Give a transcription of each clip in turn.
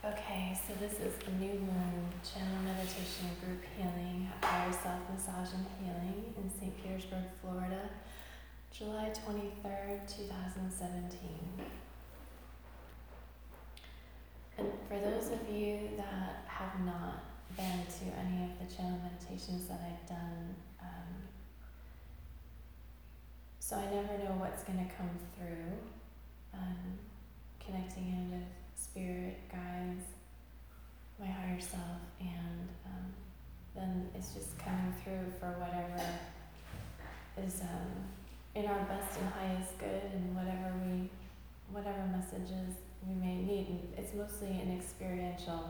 Okay, so this is the New Moon Channel Meditation Group Healing, Higher Self Massage and Healing in St. Petersburg, Florida, July 23rd, 2017. And for those of you that have not been to any of the channel meditations that I've done, so I never know what's going to come through, connecting in with spirit guides, my higher self, and then it's just coming through for whatever is in our best and highest good, and whatever messages we may need. And it's mostly an experiential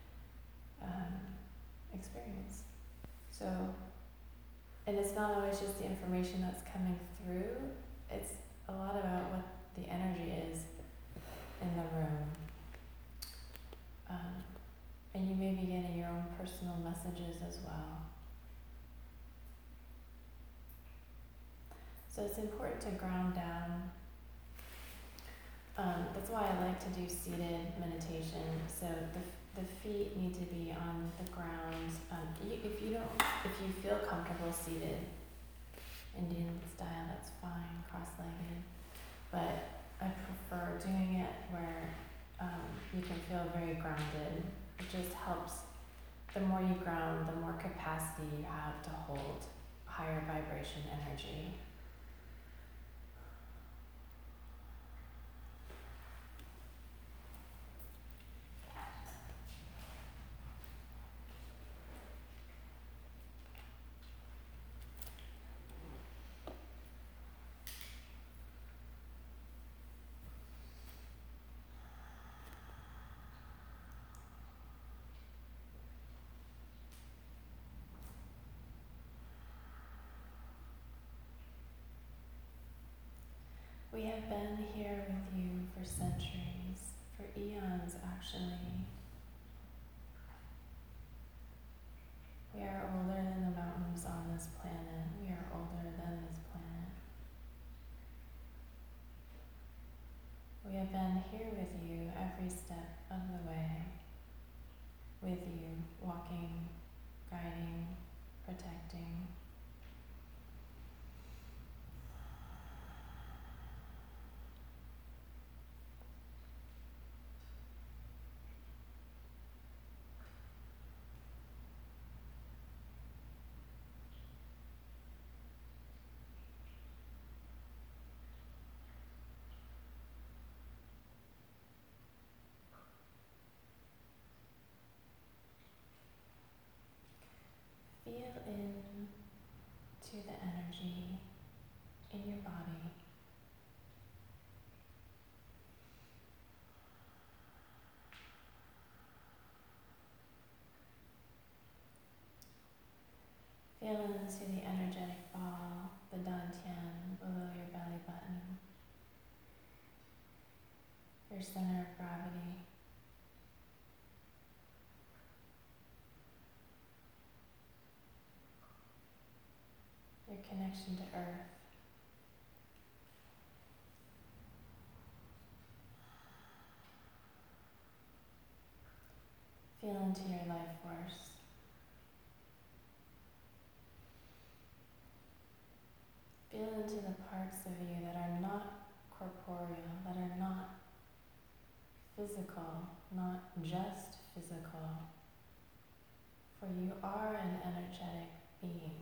experience. So, and it's not always just the information that's coming through. It's a lot about what the energy is in the room. And you may be getting your own personal messages as well. So it's important to ground down. That's why I like to do seated meditation. So the feet need to be on the ground. If you feel comfortable seated, Indian style, that's fine, cross-legged. But I prefer doing it where you can feel very grounded. It just helps. The more you ground, the more capacity you have to hold higher vibration energy. We have been here with you for centuries, for eons actually. We are older than the mountains on this planet. We are older than this planet. We have been here with you every step of the way, with you, walking, guiding, protecting. Feel in to the energy in your body. Feel into the energetic ball, the dantian, below your belly button, your center of gravity. Your connection to earth. Feel into your life force. Feel into the parts of you that are not corporeal, that are not physical, not just physical. For you are an energetic being.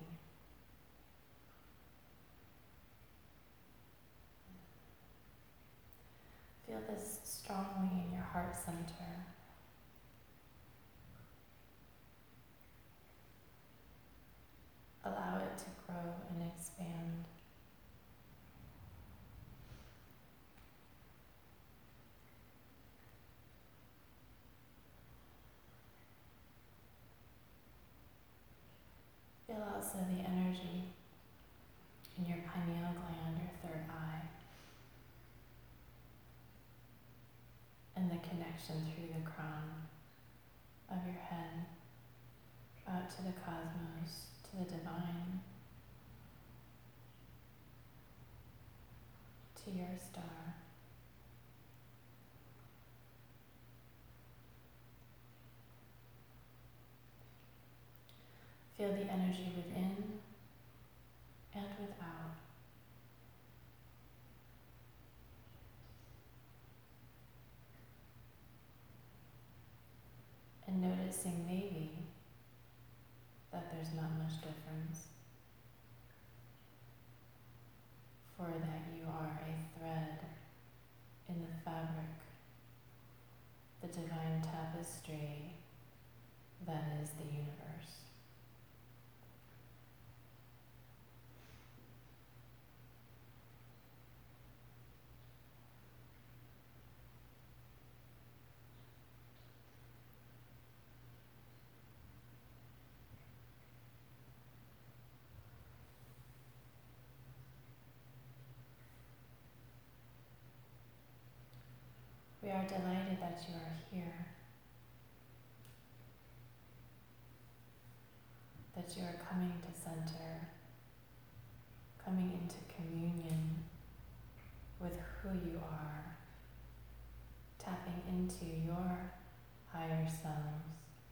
Feel this strongly in your heart center. Allow it to grow and expand. Feel also the energy in your pineal gland, your third eye, and the connection through the crown of your head out to the cosmos, to the divine, to your star. Feel the energy within and without. And noticing maybe that there's not much difference, for that you are a thread in the fabric, the divine tapestry that is the universe. We are delighted that you are here, that you are coming to center, coming into communion with who you are, tapping into your higher selves,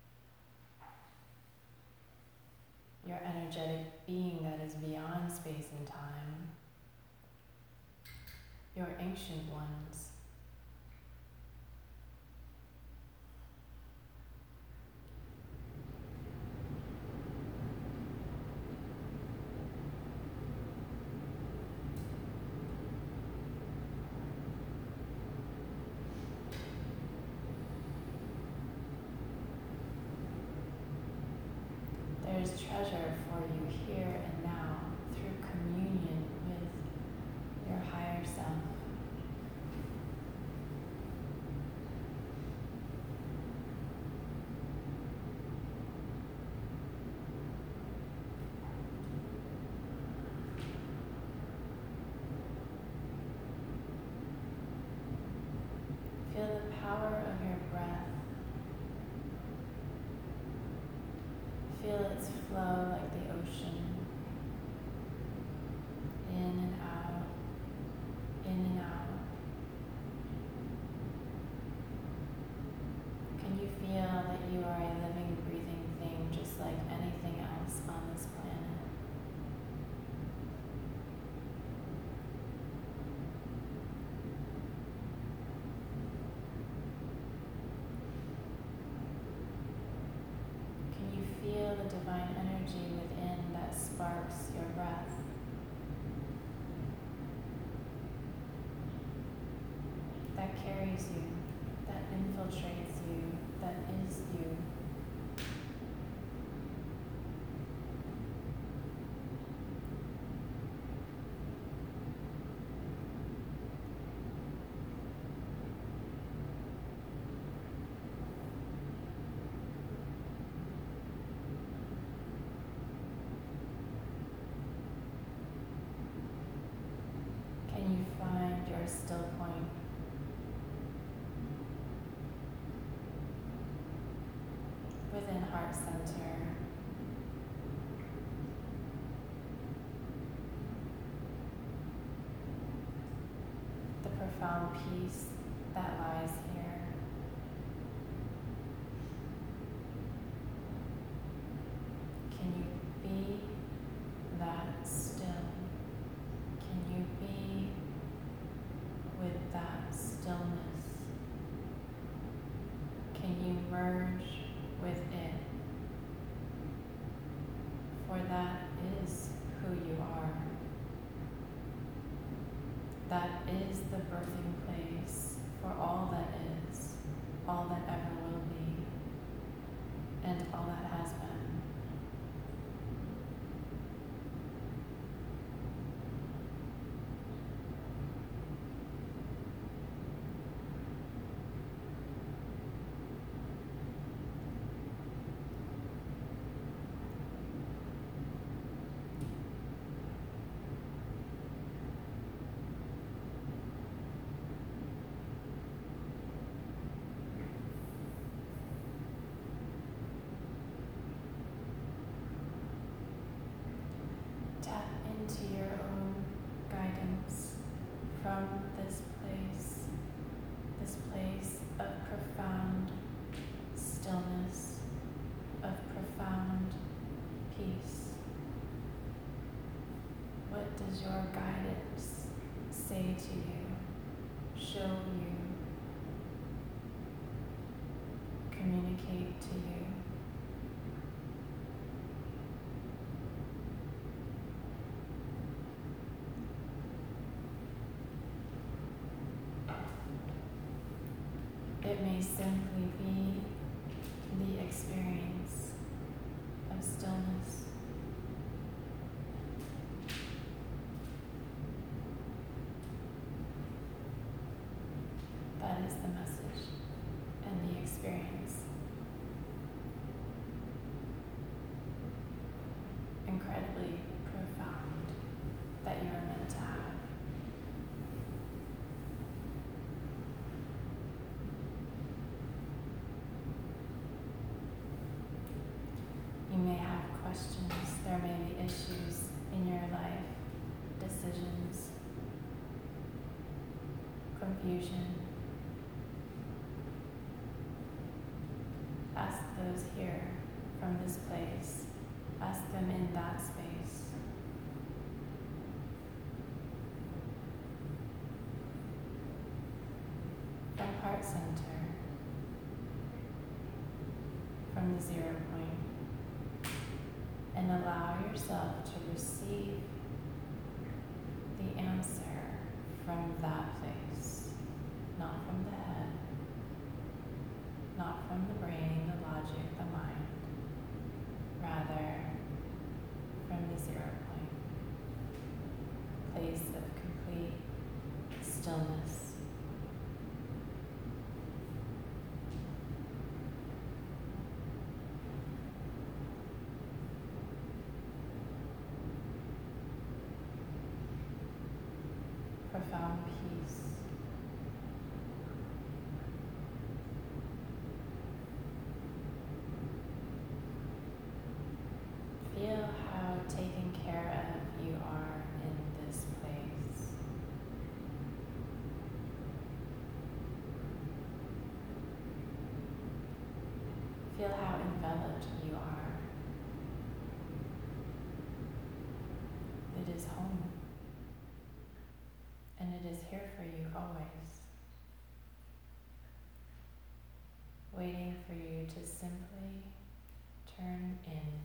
your energetic being that is beyond space and time, your ancient ones. There is treasure for you here and now through communion with your higher self. Feel the power of your breath. Feel its flow like the ocean, in and out, in and out. Can you feel that you are a living, breathing thing just like anything else on this planet? Can you feel the divine energy within that sparks your breath? That carries you, that infiltrates you, that is you. Can you find your still point? Within heart center. The profound peace that lies here. Can you be that still? Can you be with that stillness? Can you merge with it? For that is who you are. That is the birthing place for all that is, all that ever will be, and all that has been. does your guidance say to you, show you, communicate to you? It may simply be the experience of stillness. That is the message and the experience. Incredibly profound that you are meant to have. You may have questions, there may be issues in your life, decisions, confusion. Ask those here from this place. Ask them in that space. From heart center, from the 0 point, and allow yourself to receive the answer from that place, not from the head, not from the brain, the logic, the mind, rather from the 0 point, place of complete stillness. Profound peace. Feel how taken care of you are in this place. Feel how enveloped you are. It is home. And it is here for you always, waiting for you to simply turn in,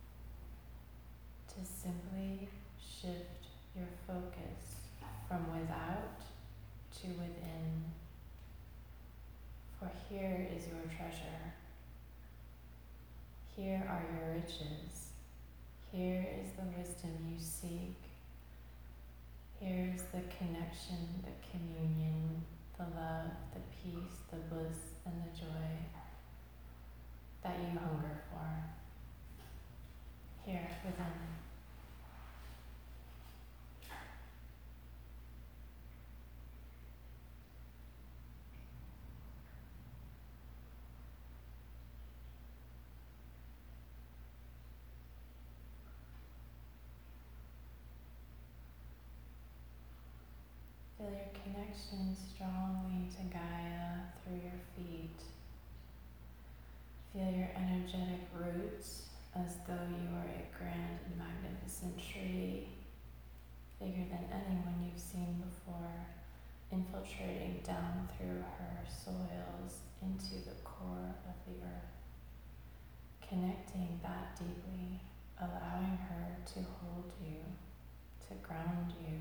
to simply shift your focus from without to within. For here is your treasure. Here are your riches. Here is the wisdom you seek. Here is the connection, the communion, the love, the peace, the bliss, and the joy that you hunger for. Here within. Feel your connection strongly to Gaia through your feet. Feel your energetic roots as though you are a grand and magnificent tree, bigger than anyone you've seen before, infiltrating down through her soils into the core of the earth, connecting that deeply, allowing her to hold you, to ground you.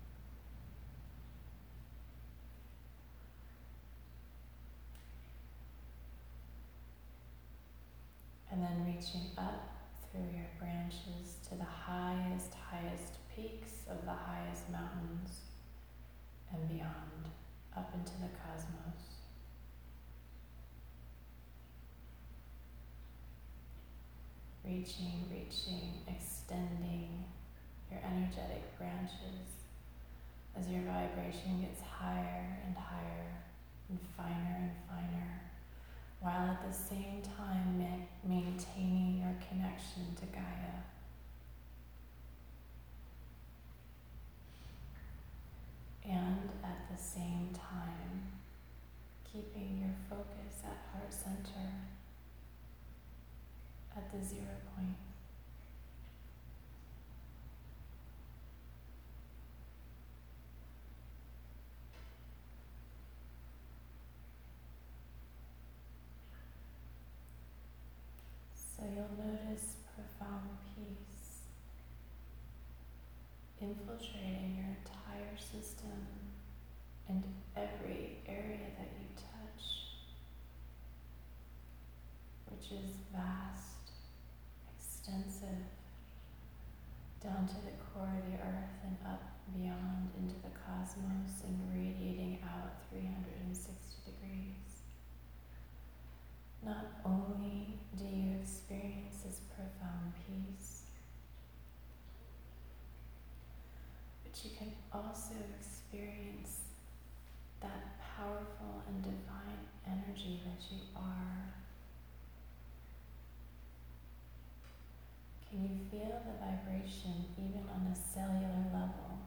And then reaching up through your branches to the highest peaks of the highest mountains and beyond, up into the cosmos. Reaching, extending your energetic branches as your vibration gets higher and higher and finer, while at the same time maintaining your connection to Gaia. And at the same time, keeping your focus at heart center, at the 0 point. you'll notice profound peace infiltrating your entire system and every area that you touch, which is vast, extensive, down to the core of the earth and up beyond into the cosmos and radiating out 360 degrees. Not only do you experience this profound peace, but you can also experience that powerful and divine energy that you are. Can you feel the vibration even on a cellular level,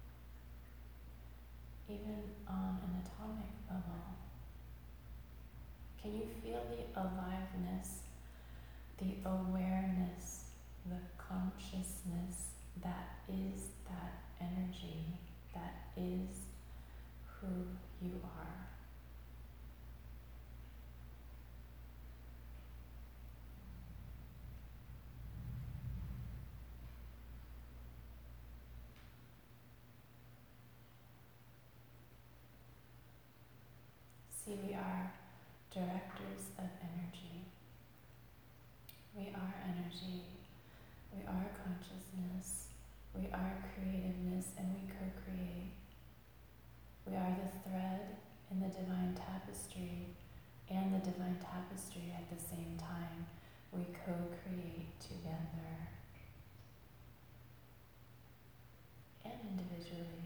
even on an atomic level? Can you feel the aliveness, the awareness, the consciousness that is that energy, that is who you are? See, we are directors of energy. We are energy. We are consciousness. We are creativeness, and we co-create. We are the thread in the divine tapestry and the divine tapestry at the same time. We co-create together and individually.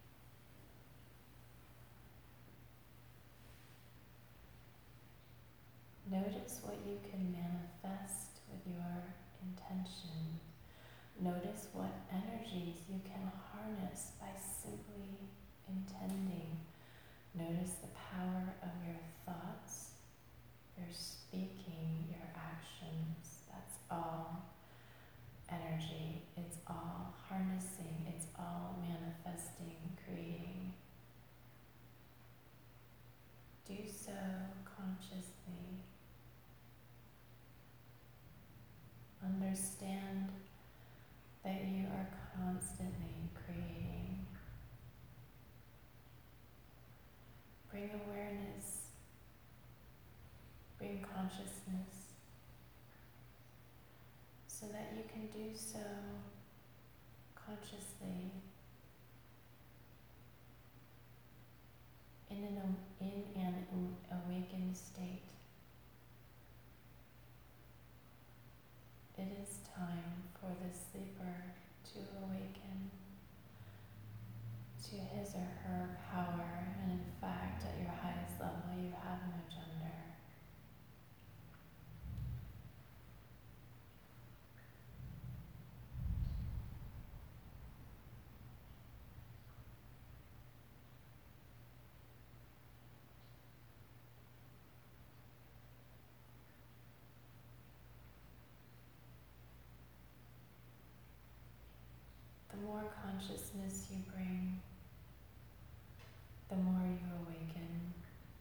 Notice what you can manifest with your intention. Notice what energies you can harness by simply intending. Notice the power of your thoughts, your speaking, your actions. That's all energy. It's all harnessing. It's all manifesting, creating. Do so consciously. Understand that you are constantly creating. Bring awareness, bring consciousness, so that you can do so consciously in an awakened state. It is time for the sleeper to awaken to his or her power, and in fact, at your highest level, you have no gender. The more consciousness you bring, the more you awaken.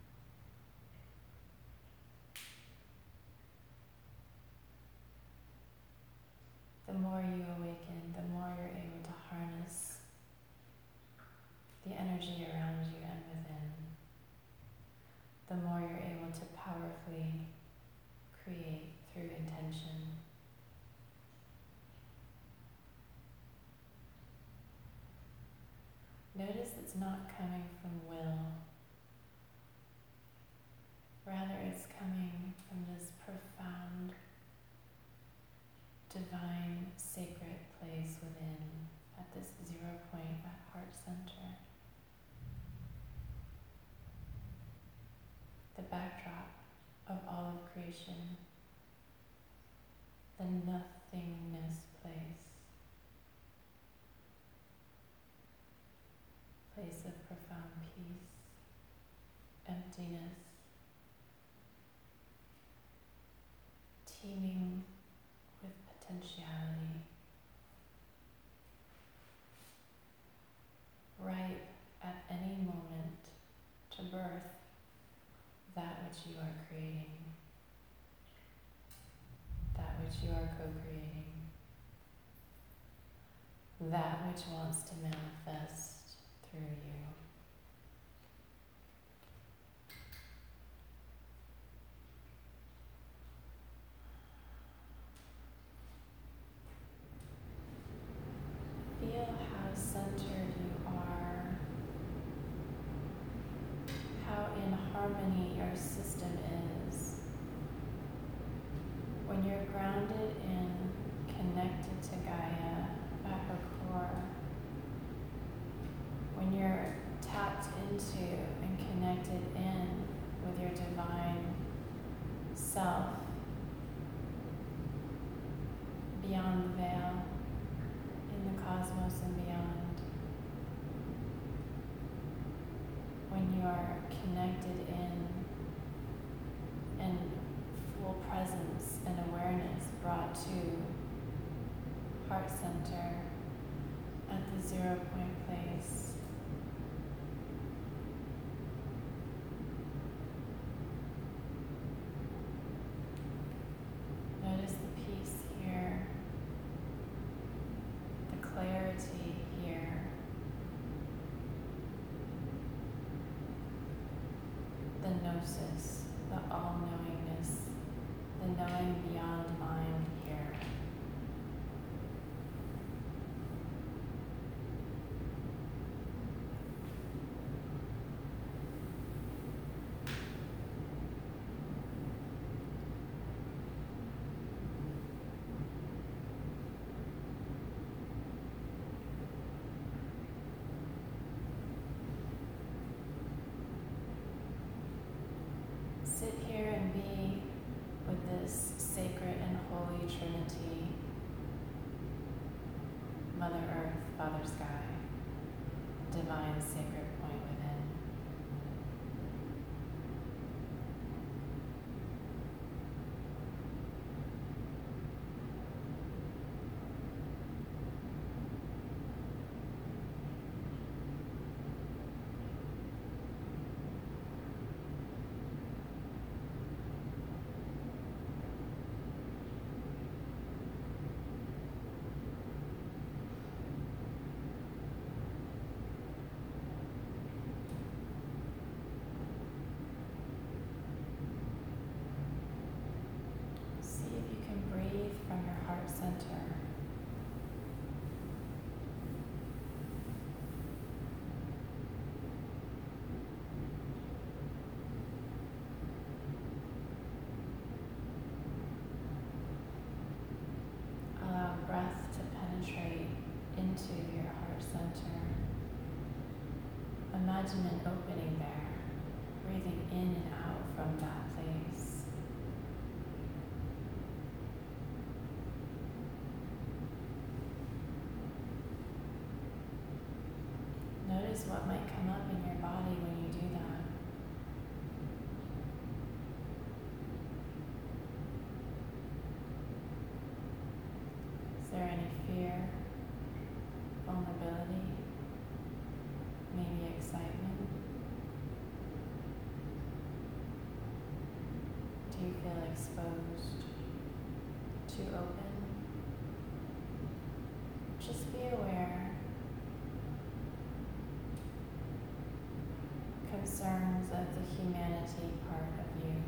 The more you awaken, the more you're able to harness the energy around you and within. The more you're able to powerfully create through intention. Notice it's not coming from will. Rather, it's coming from this profound, divine, sacred place within, at this 0 point at heart center. The backdrop of all of creation, the nothingness place of profound peace, emptiness, teeming with potentiality, ripe at any moment to birth that which you are creating, that which which you are co-creating, that which wants to manifest through you. Feel how centered you are, how in harmony your system is. When you're grounded and connected to Gaia at her core, when you're tapped into and connected in with your divine self, beyond the veil, in the cosmos and beyond, when you are connected in and full presence and awareness brought to heart center at the 0 point place. Notice the peace here, the clarity here, the gnosis, the all-knowingness, the knowing beyond mind here. Sit here and be with this sacred and holy Trinity, Mother Earth, Father Sky, divine sacred point within. See if you can breathe from your heart center. Allow breath to penetrate into your heart center. Imagine an opening there, breathing in and out from that place. Notice what might come up in your body when you do that. Is there any fear, vulnerability, maybe excitement? Do you feel exposed, too open? Just be aware. Concerns of the humanity part of you,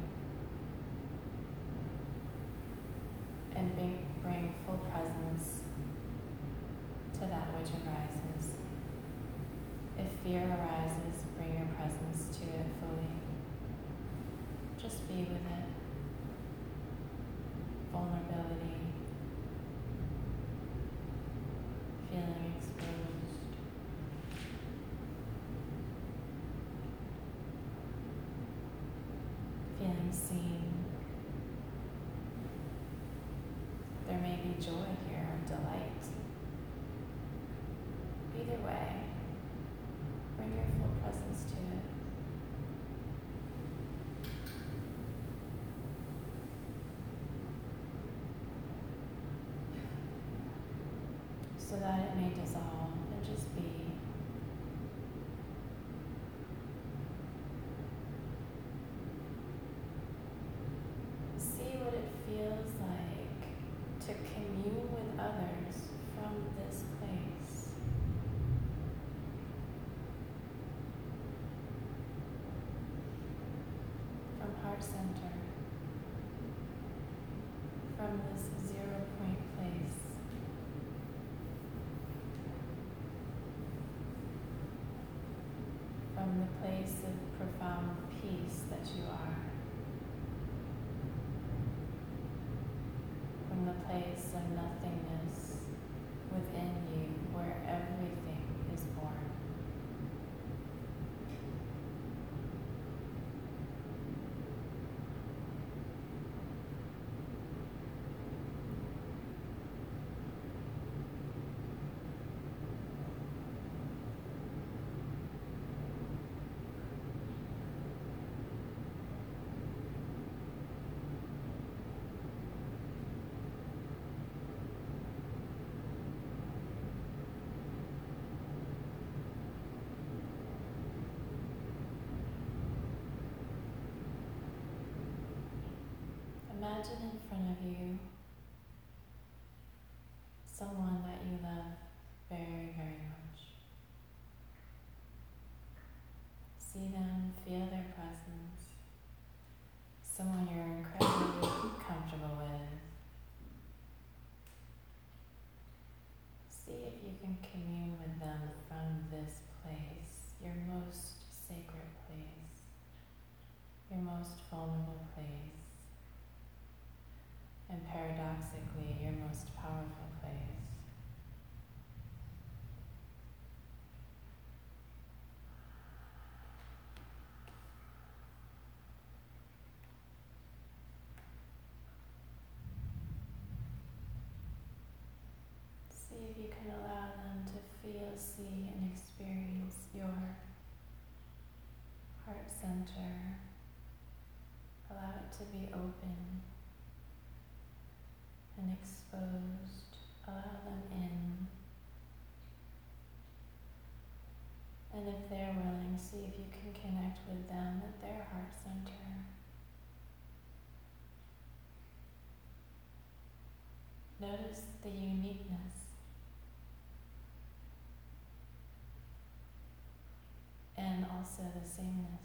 and bring full presence to that which arises. If fear arises, bring your presence to it fully. Just be with it. Vulnerability, feeling exposed. Feeling seen. There may be joy here, delight. Either way, bring your full presence to it. So that it may dissolve and just be. See what it feels like heart center, from this 0 point place, from the place of profound peace that you are, from the place of nothingness within you where everything is born. Imagine in front of you someone that you love very, very much. See them, feel their presence. Someone you're incredibly comfortable with. See if you can commune with them from this place, your most sacred place, your most vulnerable place. And paradoxically, your most powerful place. See if you can allow them to feel, see, and experience your heart center. Allow it to be open and exposed. Allow them in. And if they're willing, see if you can connect with them at their heart center. Notice the uniqueness and also the sameness.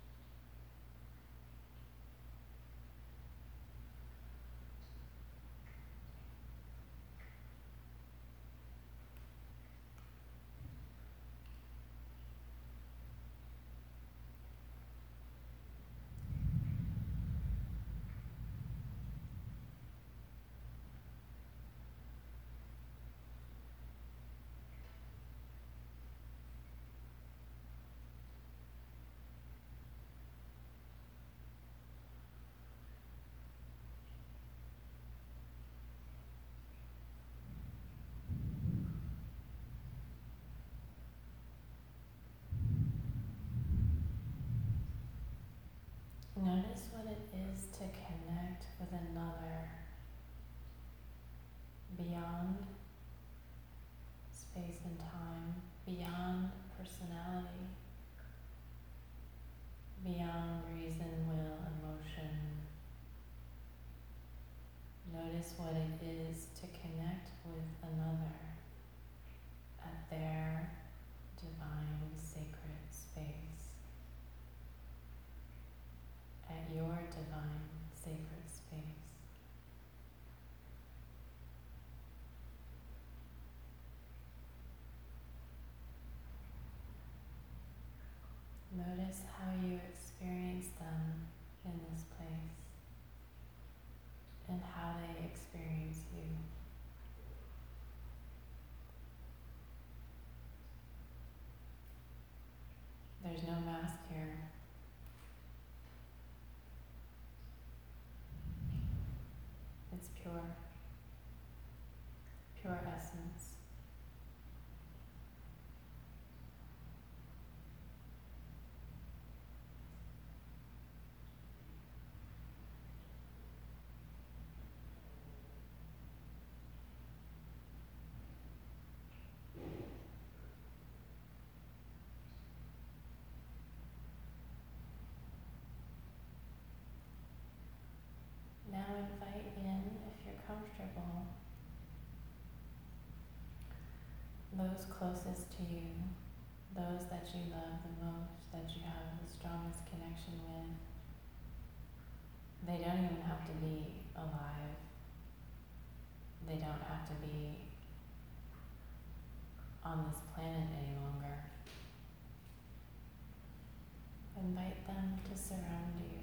Notice what it is to connect with another beyond space and time, beyond personality, beyond reason, will, emotion. Notice what it is to connect with another at their divine sacred space, at your divine sacred space. Notice how you experience them in this place and how they experience you. There's no mask here. It's pure, pure essence. Now invite in, if you're comfortable, those closest to you, those that you love the most, that you have the strongest connection with. They don't even have to be alive. They don't have to be on this planet any longer. Invite them to surround you.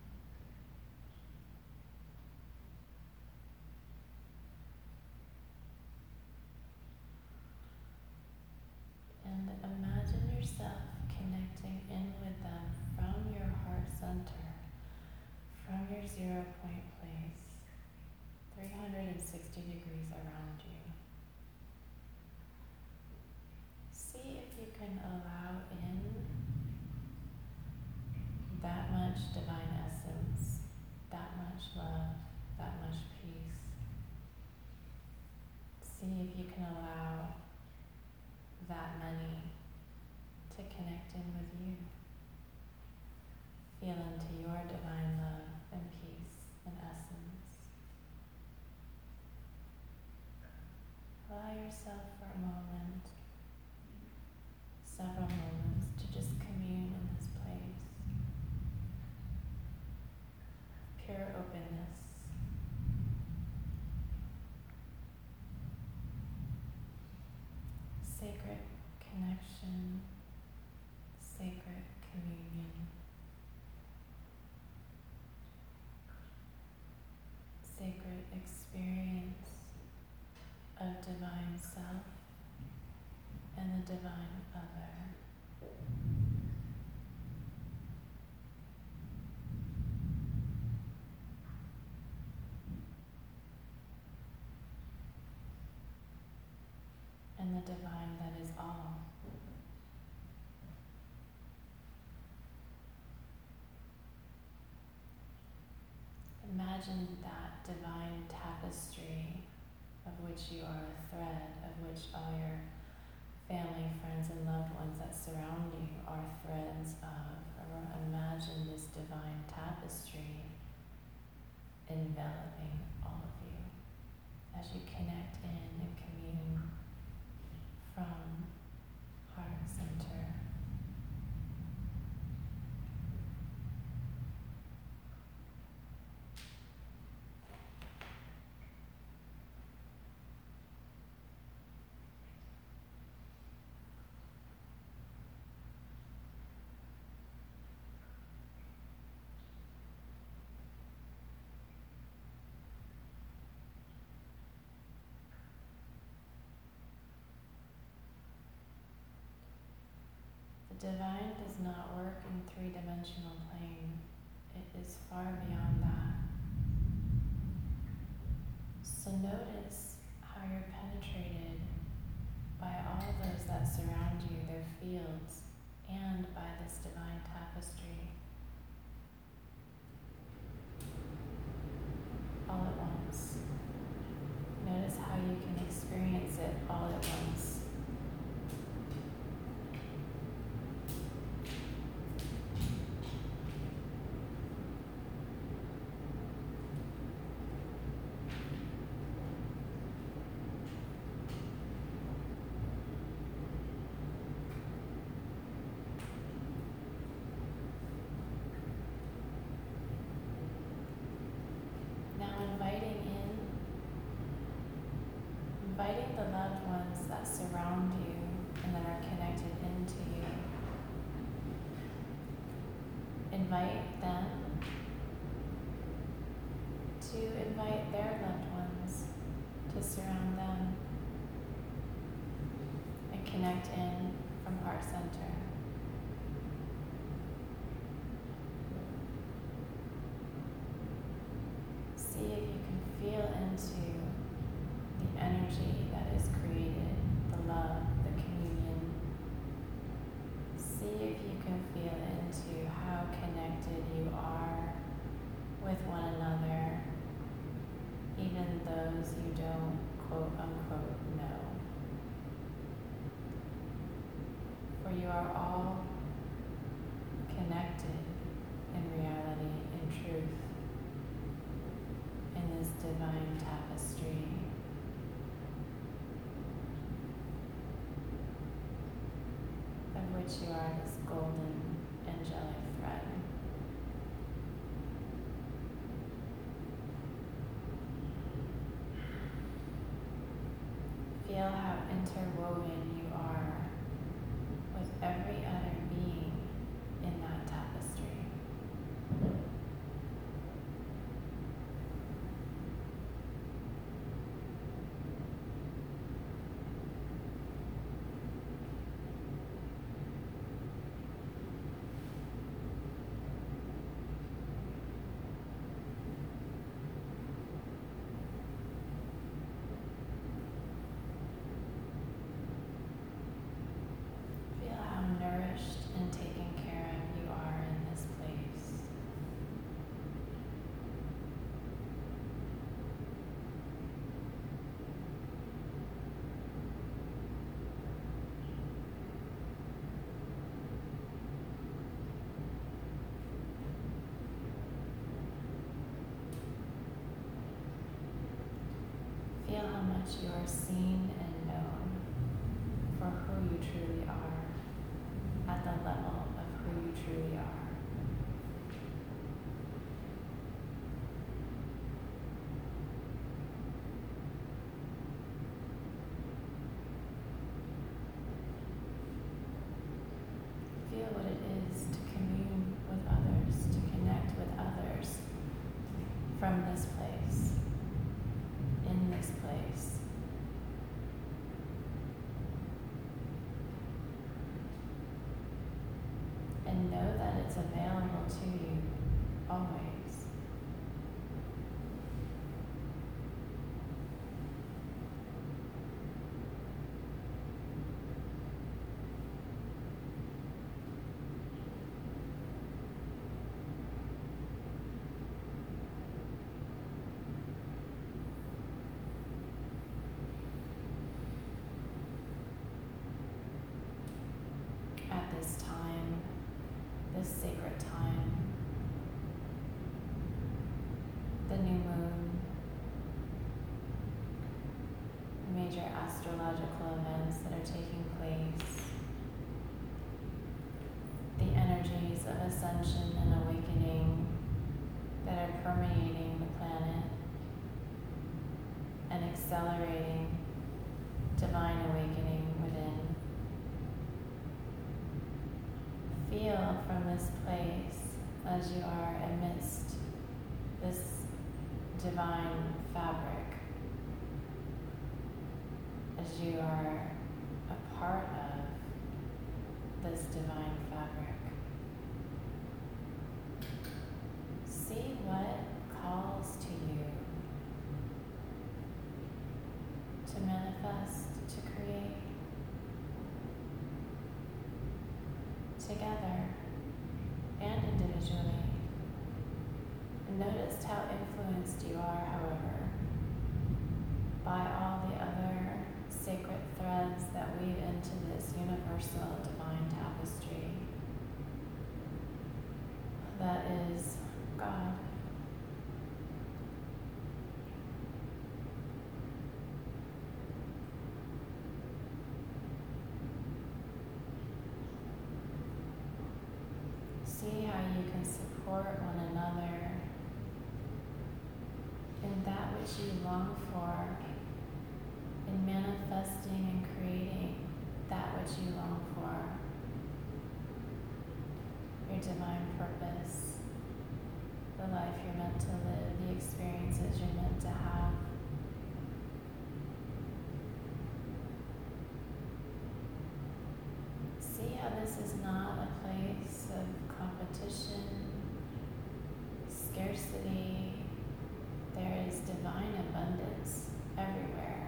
And imagine yourself connecting in with them from your heart center, from your 0 point place, 360 degrees around you. See if you can allow in that much divine essence, that much love, that much peace. See if you can allow that many to connect in with you. Feel into your divine love and peace and essence. Allow yourself for a moment, several moments, to just commune in this place. Pure openness. Sacred connection, sacred communion, sacred experience of divine self and the divine other. And the divine that is all. Imagine that divine tapestry of which you are a thread, of which all your family, friends, and loved ones that surround you are threads of. Or imagine this divine tapestry enveloping all of you as you connect in and commune from heart center. The divine does not work in three-dimensional plane. It is far beyond that. So notice how you're penetrated by all those that surround you, their fields, and by this divine tapestry all at once. Notice how you can experience it all at once. Inviting the loved ones that surround you and that are connected into you. Invite them to invite their loved ones to surround them and connect in from heart center. See if you can feel into the energy that is created, the love, the communion. See if you can feel into how connected you are with one another, even those you don't quote unquote know. For you are all connected in reality, in truth, in this divine tapestry. Of which you are this golden angelic thread. interwoven you are with every other being in that tapestry. Feel how nourished and taken care of you are in this place. Feel how much you are seen and known for who you truly are, at the level of who you truly are. Feel what it is to commune with others, to connect with others from this place, in this place. And know that it's available to you always. At this time, this sacred time, the new moon, major astrological events that are taking place, the energies of ascension and awakening that are permeating the planet and accelerating divine awakening within. Feel from this place as you are amidst this divine fabric, as you are a part of this divine fabric. See what calls to you to manifest, to create together and individually. And notice how influenced you are, however, by all the other sacred threads that weave into this universal divine tapestry that is God. See how you can support one another in that which you long for, in manifesting and creating that which you long for, your divine purpose, the life you're meant to live, the experiences you're meant to have. See how this is not a place of competition, scarcity. There is divine abundance everywhere.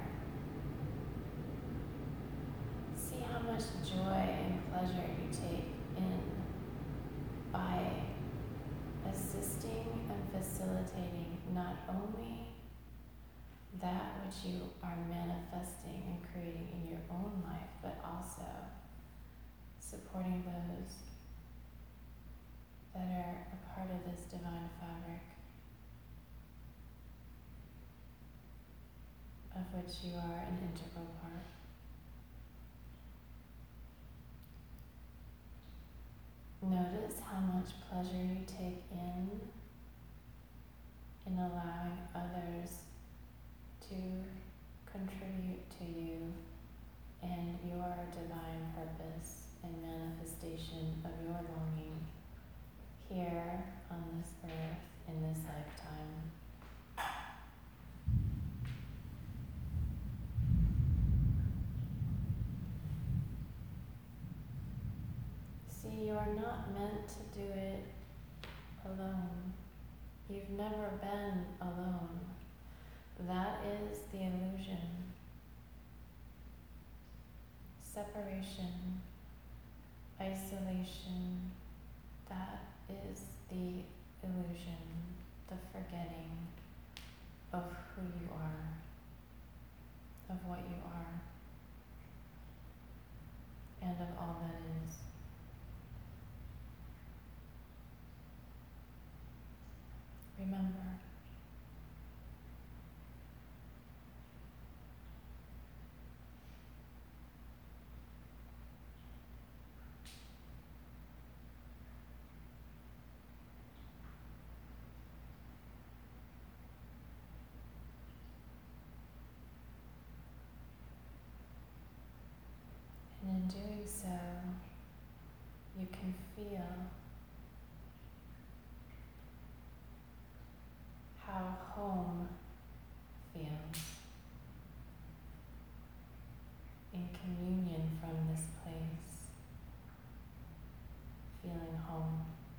See how much joy and pleasure you take in by assisting and facilitating not only that which you are manifesting and creating in your own life, but also supporting those that are a part of this divine fabric of which you are an integral part. Notice how much pleasure you take in allowing others to contribute to you and your divine purpose and manifestation of your longing here on this earth in this lifetime. See, you are not meant to do it alone. You've never been alone. That is the illusion. Separation, isolation, that is the illusion, the forgetting of who you are, of what you are, and of all that is. Remember. And in doing so, you can feel how home feels in communion from this place, feeling home.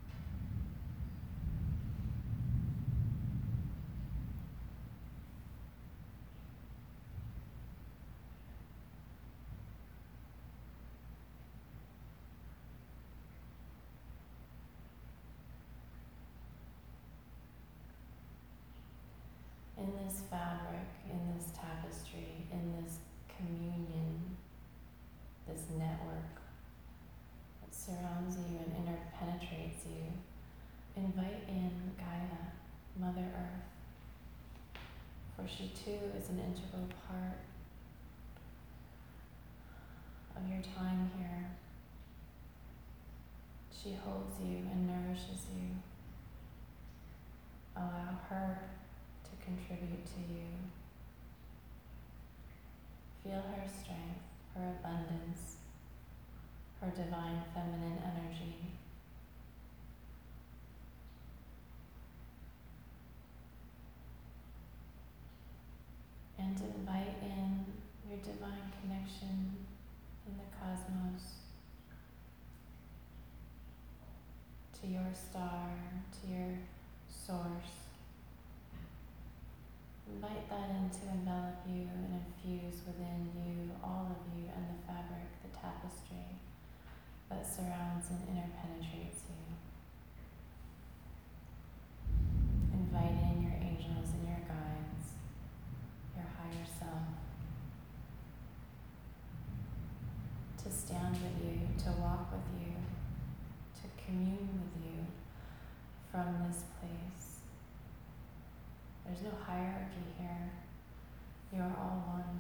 In this fabric, in this tapestry, in this communion, this network that surrounds you and interpenetrates you, invite in Gaia, Mother Earth, for she too is an integral part of your time here. She holds you and nourishes you. Allow her to contribute to you. Feel her strength, her abundance, her divine feminine energy. And invite in your divine connection in the cosmos, to your star, to your source. Invite that in to envelop you and infuse within you, all of you, and the fabric, the tapestry that surrounds and interpenetrates you. Invite in your angels and your guides, your higher self, to stand with you, to walk with you, to commune with you from this place. There's no hierarchy here. You are all one.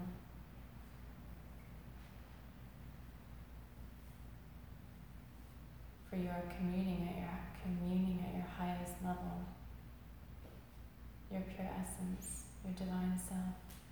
For you are communing at your highest level, your pure essence, your divine self.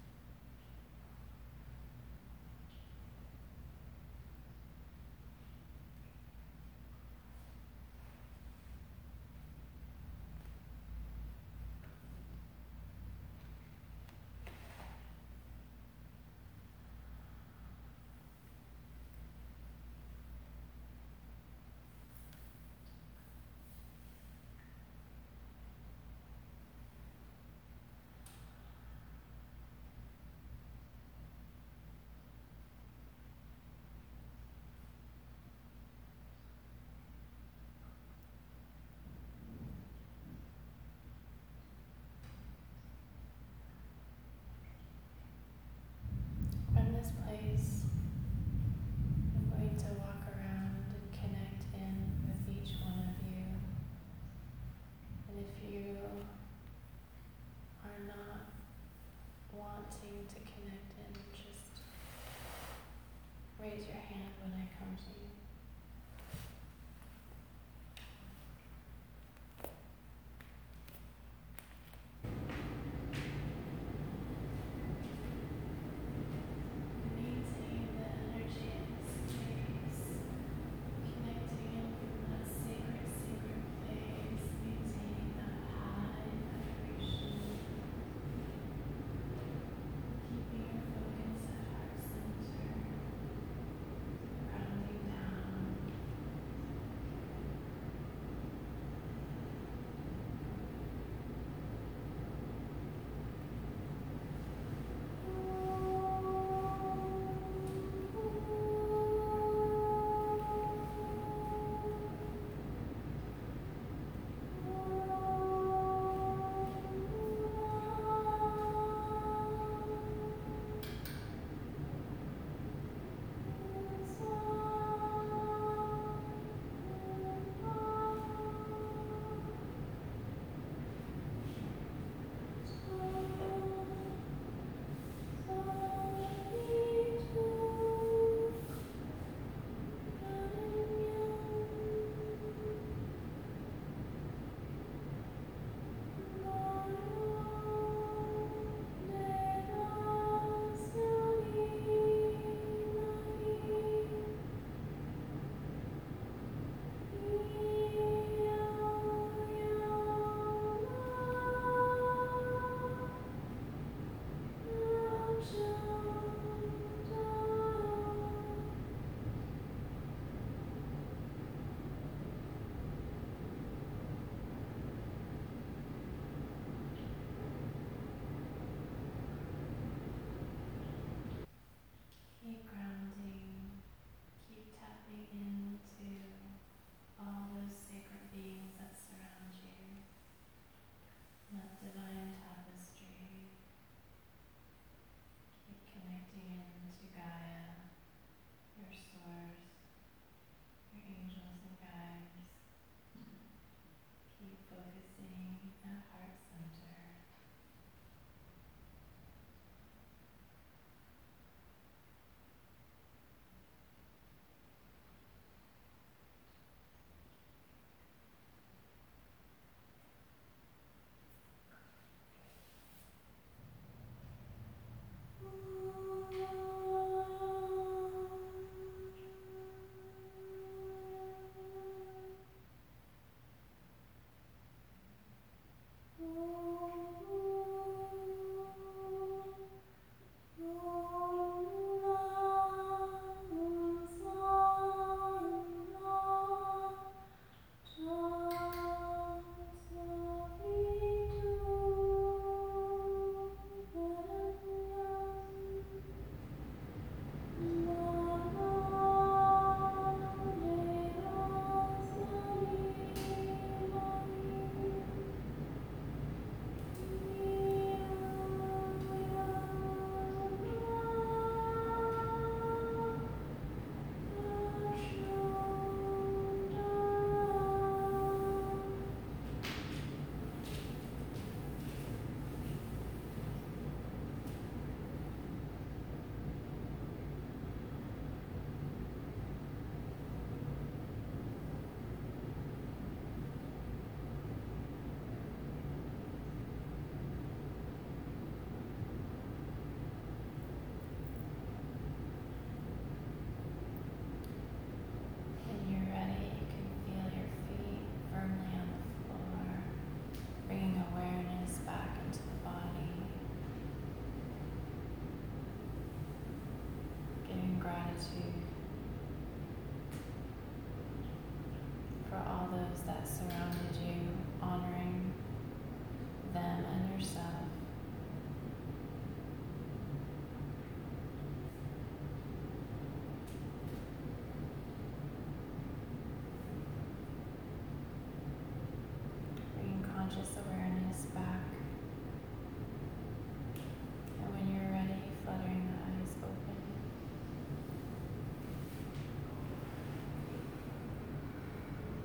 From this place, I'm going to walk around and connect in with each one of you. And if you are not wanting to connect in, just raise your hand when I come to you.